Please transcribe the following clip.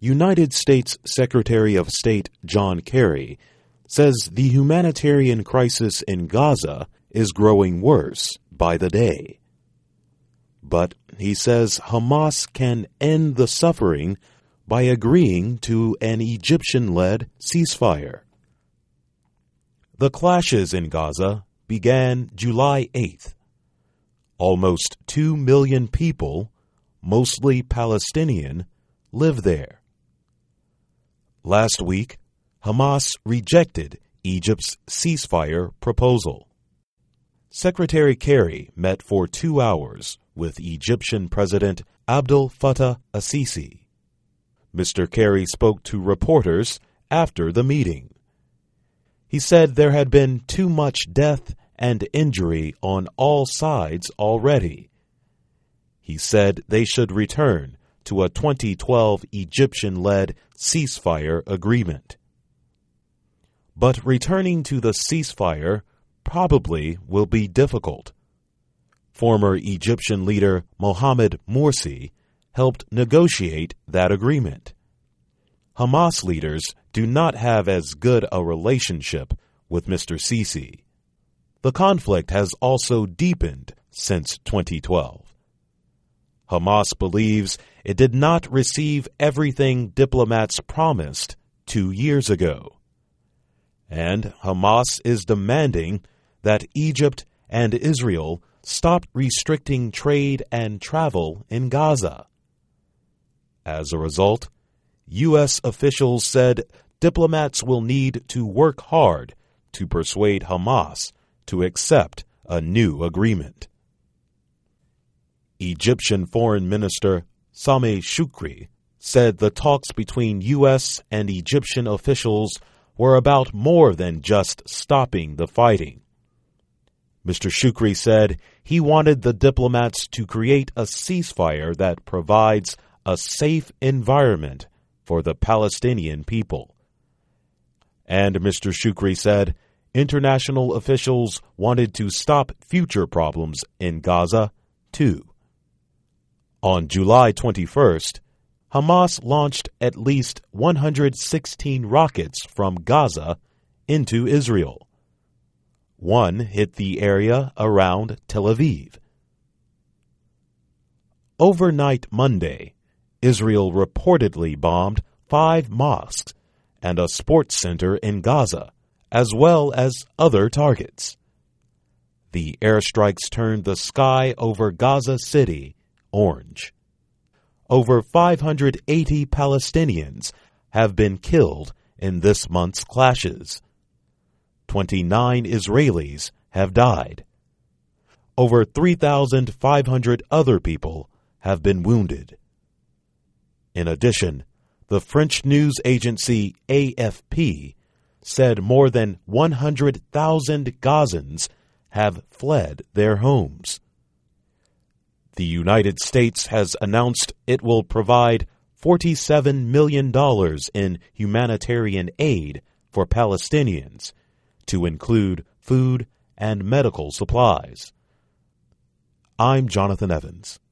United States Secretary of State John Kerry says the humanitarian crisis in Gaza is growing worse by the day. But he says Hamas can end the suffering by agreeing to an Egyptian-led ceasefire. The clashes in Gaza began July 8th. Almost 2 million people, mostly Palestinian, live there. Last week, Hamas rejected Egypt's ceasefire proposal. Secretary Kerry met for 2 hours with Egyptian President Abdel Fattah al-Sisi. Mr. Kerry spoke to reporters after the meeting. He said there had been too much death and injury on all sides already. He said they should return to a 2012 Egyptian-led ceasefire agreement. But returning to the ceasefire probably will be difficult. Former Egyptian leader Mohamed Morsi helped negotiate that agreement. Hamas leaders do not have as good a relationship with Mr. Sisi. The conflict has also deepened since 2012. Hamas believes it did not receive everything diplomats promised 2 years ago. And Hamas is demanding that Egypt and Israel stop restricting trade and travel in Gaza. As a result, U.S. officials said diplomats will need to work hard to persuade Hamas to accept a new agreement. Egyptian Foreign Minister Sameh Shoukry said the talks between U.S. and Egyptian officials were about more than just stopping the fighting. Mr. Shoukry said he wanted the diplomats to create a ceasefire that provides a safe environment for the Palestinian people. And Mr. Shoukry said international officials wanted to stop future problems in Gaza, too. On July 21st, Hamas launched at least 116 rockets from Gaza into Israel. One hit the area around Tel Aviv. Overnight Monday, Israel reportedly bombed 5 mosques and a sports center in Gaza, as well as other targets. The airstrikes turned the sky over Gaza City orange. Over 580 Palestinians have been killed in this month's clashes. 29 Israelis have died. Over 3,500 other people have been wounded. In addition, the French news agency AFP said more than 100,000 Gazans have fled their homes. The United States has announced it will provide $47 million in humanitarian aid for Palestinians, to include food and medical supplies. I'm Jonathan Evans.